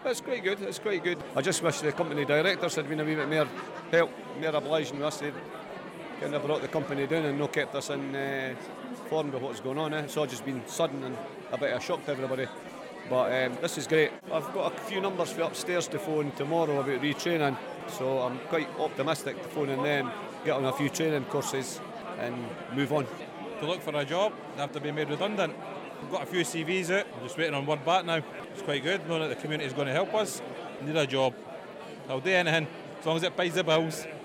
It's quite good. It's quite good. I just wish the company directors had been a wee bit more help, more obliging with us. They kind of brought the company down and not kept us informed of what's going on. It's all just been sudden and a bit of a shock to everybody. But this is great. I've got a few numbers for upstairs to phone tomorrow about retraining, so I'm quite optimistic to phone in then, get on a few training courses and move on. To look for a job, they have to be made redundant. We've got a few CVs out, I'm just waiting on word back now. It's quite good, knowing that the community is going to help us. We need a job. I'll do anything, as long as it pays the bills.